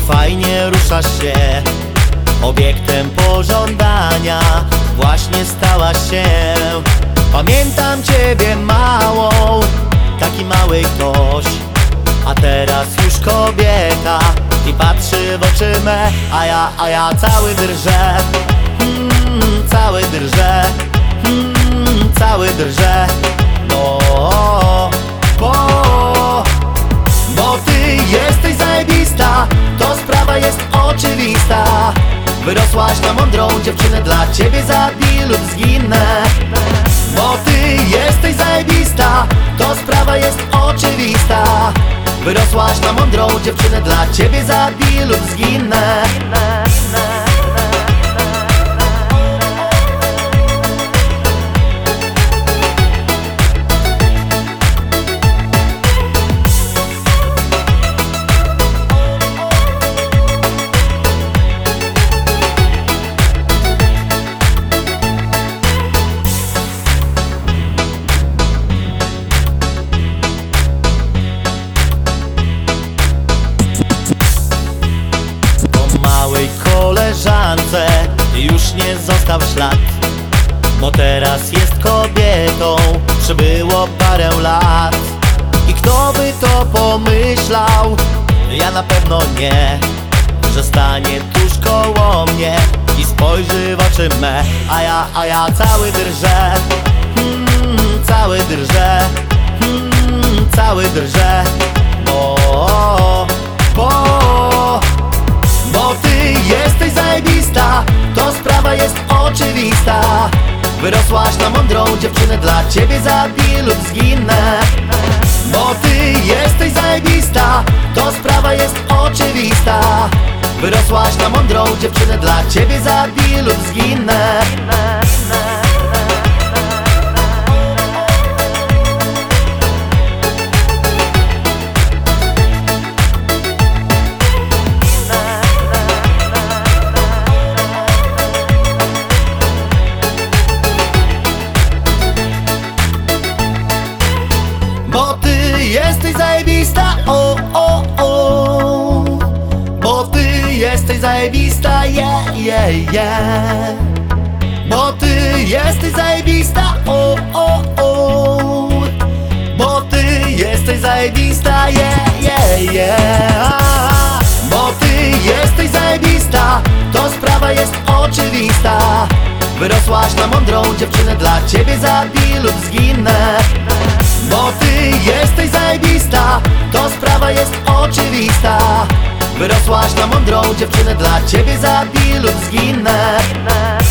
fajnie ruszasz się, obiektem pożądania właśnie stałaś się. Pamiętam ciebie małą, taki mały ktoś, a teraz już kobieta i patrzy w oczy me, a ja cały drżę, cały drżę, cały drżę. No, bo ty jesteś zajebista, to sprawa jest oczywista. Wyrosłaś na mądrą dziewczynę, dla ciebie zabiję lub zginę. Bo ty jesteś zajebista, to sprawa jest oczywista. Wyrosłaś na mądrą dziewczynę, dla ciebie zabiję lub zginę. Koleżance już nie został ślad, bo teraz jest kobietą, przebyło parę lat. I kto by to pomyślał, ja na pewno nie, że stanie tuż koło mnie i spojrzy w oczy me, a ja cały drżę, cały drżę, cały drżę. Bo ty jesteś zajebista, to sprawa jest oczywista. Wyrosłaś na mądrą dziewczynę, dla ciebie zabiję lub zginę. Bo ty jesteś zajebista, to sprawa jest oczywista. Wyrosłaś na mądrą dziewczynę, dla ciebie zabiję lub zginę. Bo ty jesteś zajebista, bo ty jesteś zajebista, yeah. Bo ty jesteś zajebista, bo ty jesteś zajebista, yeah. Bo ty jesteś zajebista, to sprawa jest oczywista. Wyrosłaś na mądrą dziewczynę, dla ciebie zabiję lub zginę. Bo ty jesteś zajebista, to sprawa jest oczywista. Wyrosłaś na mądrą dziewczynę, dla ciebie zabiję lub zginę.